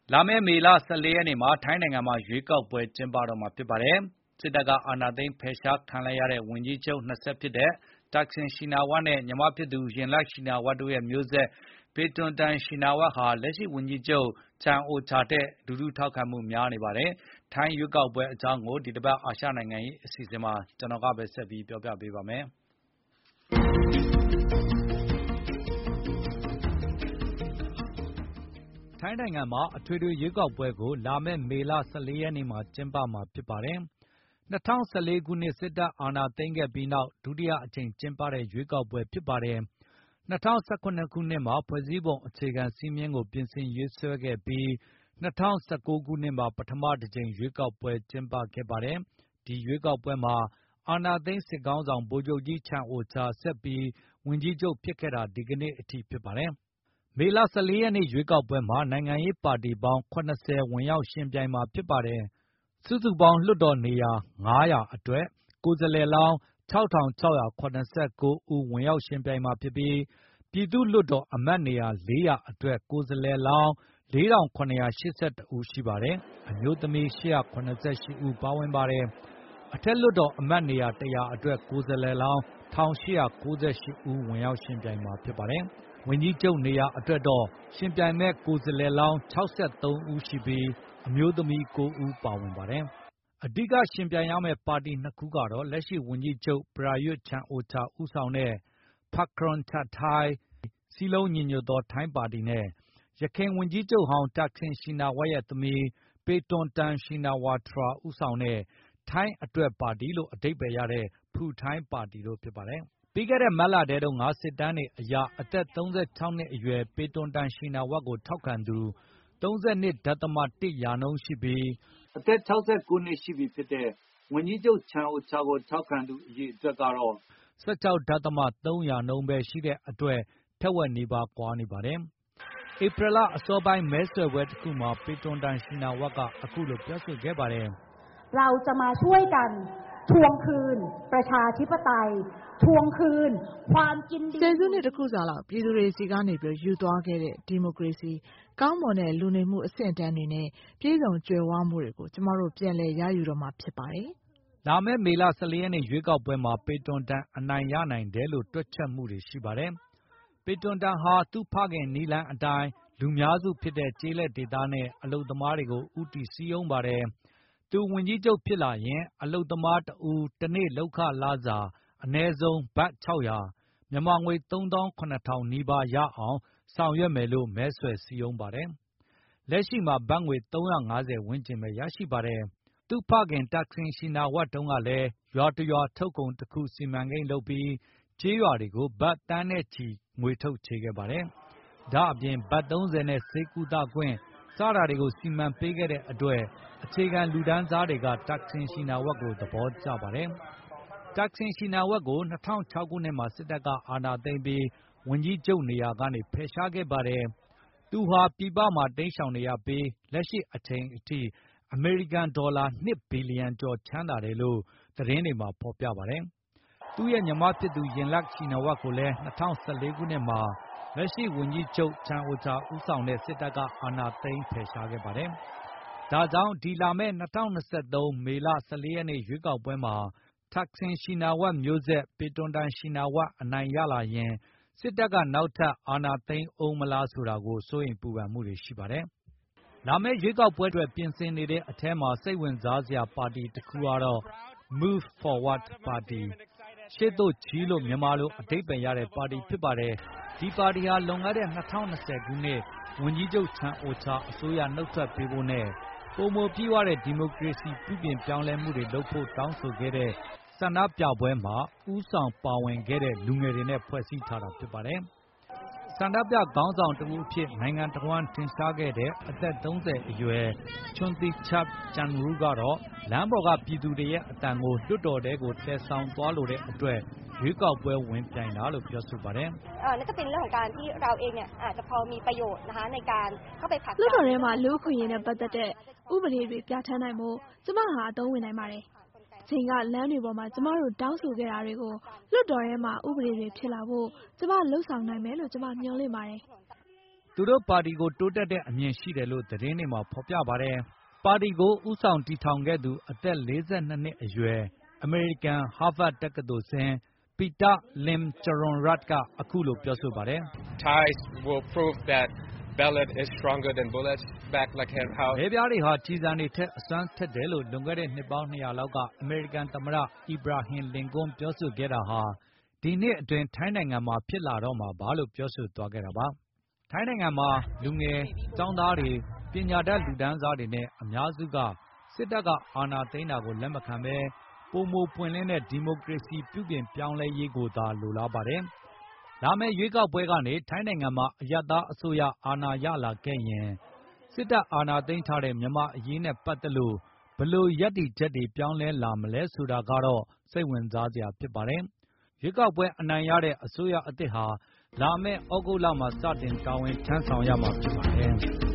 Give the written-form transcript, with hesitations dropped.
လာမယ့်မေလ14ရက်နေ့မှာထိုင်းနိုင်ငံမှာရွေးကောက်ပွဲကျင်းပတော့မှာဖြစ်ပါတယ်။စစ်တပ်ကအာဏာသိမ်းဖယ်ရှားခံလိုက်ရတဲ့ဝန်ကြီးချုပ်နှစ်ဆက်ဖြစ်တဲ့ Thaksin Shinawatra နဲ့ညီမဖြစ်သူ Yingluck Shinawatra တို့ရဲ့မျိုးဆက် Paetongtarn Shinawatra ဟာလက်ရှိဝန်ကြီးချုပ် Chan O-cha ထက်လူထုထောက်ခံမှုများနေပါတယ်။ထိုင်းရွေးကောက်ပွဲအကြောင်းကိုဒီတပတ်အာရှနိုင်ငံရေးအစီအစဉ်မှာကျွန်တော်ကဆက်ပြီးပြောပြပေးပါမယ်။ ထိုင်းနိုင်ငံမှာအထွေထွေရွေးကောက်ပွဲကိုလာမယ့်မေလ14ရက်နေ့မှာကျင်းပမှာဖြစ်ပါတယ်။2014ခုနှစ်စစ်တပ်အာဏာသိမ်းခဲ့ပြီးနောက်ဒုတိယအကြိမ်ကျင်းပတဲ့ရွေးကောက်ပွဲဖြစ်ပါတယ်။2019ခုနှစ်မှာဖွဲ့စည်းပုံအခြေခံစည်းမျဉ်းကိုပြင်ဆင်ရေးဆွဲခဲ့ပြီး2019ခုနှစ်မှာပထမတကြိမ်ရွေးကောက်ပွဲကျင်းပခဲ့ပါတယ်။ဒီရွေးကောက်ပွဲမှာအာဏာသိမ်းစစ်ခေါင်းဆောင်ဗိုလ်ချုပ်ကြီး Chan O-cha ဆက်ပြီးဝန်ကြီးချုပ်ဖြစ်ခဲ့တာဒီကနေ့အထိဖြစ်ပါတယ်။မေလ14ရက်နေ့ရွေးကောက်ပွဲမှာနိုင်ငံရေးပါတီပေါင်း80ဝင်ရောက်ယှဉ်ပြိုင်မှာဖြစ်ပါတယ်။စုစုပေါင်းလွှတ်တော်နေရာ900အတွက်ကိုယ်စားလှယ်လောင်း6689ဦးဝင်ရောက်ယှဉ်ပြိုင်မှာဖြစ်ပြီးပြည်သူ့လွှတ်တော်အမတ်နေရာ400အတွက်ကိုယ်စားလှယ်လောင်း4781ဦးရှိပါတယ်။အမျိုးသမီး888ဦးပါဝင်ပါတယ်။အထက်လွှတ်တော်အမတ်နေရာ100အတွက်ကိုယ်စားလှယ်လောင်း1898ဦးဝင်ရောက်ယှဉ်ပြိုင်မှာဖြစ်ပါတယ်။ဝန်ကြီးချုပ်နေရာအတွက်တော့ရှင်ပြိုင်မဲ့ကိုယ်စားလှယ်လောင်း63ဦးရှိပြီးအမျိုးသမီး9ဦးပါဝင်ပါတယ်။အဓိကရှင်ပြိုင်ရမယ့်ပါတီ2ခုကတော့လက်ရှိဝန်ကြီးချုပ် Prayut Chan-o-cha ဦးဆောင်တဲ့ Phak Kron Chai စည်းလုံးညီညွတ်သောထိုင်းပါတီနဲ့ယခင်ဝန်ကြီးချုပ်ဟောင်း Thaksin Shinawatra ရဲ့သမီး Paetongtarn Shinawatra ဦးဆောင်တဲ့ထိုင်းအတွက်ပါတီလို့အဓိပ္ပါယ်ရတဲ့ Pheu Thai ပါတီတို့ဖြစ်ပါတယ်။ပြီးခဲ့တဲ့မတ်လထဲတုန်းကစစ်တမ်းတွေအရအသက်36နှစ်အရွယ် Paetongtarn Shinawatra ကိုထောက်ခံသူ32.1 ရာနှုန်းရှိပြီးအသက်69နှစ်ရှိပြီဖြစ်တဲ့ဝန်ကြီးချုပ် Chan O-cha ကိုထောက်ခံသူအရေအတွက်ကတော့16.3 ရာနှုန်းပဲရှိတဲ့အတွက်ထက်ဝက်နီးပါးကွာနေပါတယ်။ဧပြီလအစောပိုင်းမဲဆွယ်ပွဲတစ်ခုမှာ Paetongtarn Shinawatra ကအခုလိုပြောဆိုခဲ့ပါတယ်။เราจะมาช่วยกันทวงคืนประชาธิปไตยทวงคืนความกินดีဆယ်စုနှစ်တစ်ခုစာလောက်ပြည်သူတွေစီကနေယူသွားခဲ့တဲ့ဒီမိုကရေစီကောင်းမွန်တဲ့လူနေမှုအဆင့်အတန်းတွေနဲ့ပြည်စုံကြွယ်ဝမှုတွေကိုကျမတို့ပြန်လည်ရယူတော့မှာဖြစ်ပါတယ်။လာမယ့်မေလ14ရက်နေ့ရွေးကောက်ပွဲမှာPaetongtarnအနိုင်ရနိုင်တယ်လို့တွက်ချက်မှုတွေရှိပါတယ်။ Paetongtarnဟာသူ့ဖခင်နည်းလမ်းအတိုင်းလူများစုဖြစ်တဲ့ကျေးလက်ဒေသနဲ့အလုပ်သမားတွေကိုဦးတည်စည်းရုံးပါတယ်။သူဝန်ကြီးချုပ်ဖြစ်လာရင်အလုပ်သမားတဦးတနေ့လုပ်ခလစာအနည်းဆုံးဘတ်600မြန်မာငွေ37000နီးပါးရအောင်ဆောင်ရွက်မယ်လို့မဲဆွယ်စည်းရုံးပါတယ်။လက်ရှိမှာဘတ်ငွေ350ဝန်းကျင်ပဲရရှိပါတယ်။သူ့ဖခင်Thaksin Shinawatraတုန်းကလည်းရွာတရွာထုတ်ကုန်တစ်ခုစီမံကိန်းလုပ်ပြီးကျေးရွာတွေကိုဘတ်သန်းနဲ့ချီငွေထုတ်ချေခဲ့ပါတယ်။ဒါ့အပြင်ဘတ်30နဲ့ဆေးကုသခွင့်စတာတွေကိုစီမံပေးခဲ့တဲ့အတွက်အခြေခံလူတန်းစားတွေကThaksin Shinawatraကိုသဘောကျပါတယ်။ Thaksin Shinawatraကို2006ခုနှစ်မှာစစ်တပ်ကအာဏာသိမ်းပြီးဝန်ကြီးချုပ်နေရာကနေဖယ်ရှားခဲ့ပါတယ်။သူဟာပြည်ပမှာတိမ်းရှောင်နေရပြီးလက်ရှိအချိန်အထိအမေရိကန်ဒေါ်လာ2ဘီလီယံကျော်ချမ်းသာတယ်လို့သတင်းတွေမှာဖော်ပြပါတယ်။သူ့ရဲ့ညီမဖြစ်သူ Yingluck Shinawatra ကိုလည်း2014ခုနှစ်မှာလက်ရှိဝန်ကြီးချုပ် Chan O-cha ဦးဆောင်တဲ့စစ်တပ်ကအာဏာသိမ်းဖယ်ရှားခဲ့ပါတယ်။ဒါကြောင့်ဒီလာမယ့်2023မေလ14ရက်နေ့ရွေးကောက်ပွဲမှာThaksin Shinawatra မျိုးဆက်Paetongtarn Shinawatra အနိုင်ရလာရင်စစ်တပ်ကနောက်ထပ်အာဏာသိမ်းဦးမလားဆိုတာကိုစိုးရိမ်ပူပန်မှုတွေရှိပါတယ်။လာမယ့်ရွေးကောက်ပွဲအတွက်ပြင်ဆင်နေတဲ့အထဲမှာစိတ်ဝင်စားစရာပါတီတစ်ခုကတော့ Move Forward ပါတီရှေ့သို့ချီလို့မြန်မာလိုအဓိပ္ပါယ်ရတဲ့ပါတီဖြစ်ပါတယ်။ဒီပါတီဟာလွန်ခဲ့တဲ့2020ခုနှစ်ဝန်ကြီးချုပ်Chan O-chaအစိုးရနှုတ်ထွက်ပေးဖို့နဲ့ပိုမိုပြည့်ဝတဲ့ဒီမိုကရေစီပြုပြင်ပြောင်းလဲမှုတွေလုပ်ဖို့တောင်းဆိုခဲ့တဲ့ဆန္ဒပြပွဲမှာဦးဆောင်ပါဝင်ခဲ့တဲ့လူငယ်တွေနဲ့ဖွဲ့စည်းထားတာဖြစ်ပါတယ်။ဆန္ဒပြခေါင်းဆောင်တဦးအဖြစ်နိုင်ငံတဝန်းထင်ရှားခဲ့တဲ့အသက်30အရွယ် Chontichap Chanru ကတော့လမ်းပေါ်ကပြည်သူတွေရဲ့အသံကိုလွှတ်တော်ထဲကိုသယ်ဆောင်သွားလိုတဲ့အတွက်ရွေးကောက်ပွဲဝင်ပြိုင်တာလို့ပြောဆိုပါတယ်။นั่นก็เป็นเรื่องของการที่เราเองเนี่ยอาจจะพอมีประโยชน์นะคะในการเข้าไปผลักดันလွှတ်တော်ထဲမှာလူ့အခွင့်အရေးနဲ့ပတ်သက်တဲ့ဥပဒေတွေပြဋ္ဌာန်းနိုင်ဖို့ကျမဟာအသုံးဝင်နိုင်ပါတယ်။ချိန်ကလမ်းတွေပေါ်မှာကျမတို့တောင်းဆိုခဲ့တာတွေကိုလွှတ်တော်ထဲမှာဥပဒေတွေဖြစ်လာဖို့ကျမလှုပ်ဆောင်နိုင်မယ်လို့ကျမမျှော်လင့်ပါတယ်။သူတို့ပါတီကိုတိုးတက်တဲ့အမြင်ရှိတယ်လို့သတင်းတွေမှာဖော်ပြပါတယ်။ပါတီကိုဦးဆောင်တည်ထောင်ခဲ့သူအသက်42နှစ်အရွယ်အမေရိကန်ဟာဗတ်တက္ကသိုလ်ဆင်းပီတာလင်ချရွန်ရတ်ကအခုလိုပြောဆိုပါတယ်။ Ties will prove that ballot is stronger than bullets back like how မဲပြားတွေဟာခြေစံတွေထက်အစွမ်းထက်တယ်လို့လွန်ခဲ့တဲ့နှစ်ပေါင်း200လောက်ကအမေရိကန်သမ္မတအီဘရာဟင်လင်ကွန်းပြောဆိုခဲ့တာဟာဒီနှစ်အတွင်းထိုင်းနိုင်ငံမှာဖြစ်လာတော့မှာပါလို့ပြောဆိုသွားခဲ့တာပါ။ထိုင်းနိုင်ငံမှာလူငယ်ကျောင်းသားတွေပညာတတ်လူတန်းစားတွေနဲ့အများစုကစစ်တပ်ကအာဏာသိမ်းတာကိုလက်မခံဘဲပိုမိုပွင့်လင်းတဲ့ဒီမိုကရေစီပြုပြင်ပြောင်းလဲရေးကိုသာလိုလားပါတယ်။လာမယ့်ရွေးကောက်ပွဲကနေထိုင်းနိုင်ငံမှာအရပ်သားအစိုးရအာဏာရလာခဲ့ရင်စစ်တပ်အာဏာသိမ်းထားတဲ့မြန်မာအရေးနဲ့ပတ်သက်လို့ဘယ်လိုရပ်တည်ချက်တွေပြောင်းလဲလာမလဲဆိုတာကတော့စိတ်ဝင်စားစရာဖြစ်ပါတယ်။ရွေးကောက်ပွဲအနိုင်ရတဲ့အစိုးရအသစ်ဟာလာမယ့်ဩဂုတ်လမှာစတင်တာဝန်ထမ်းဆောင်ရမှာဖြစ်ပါတယ်။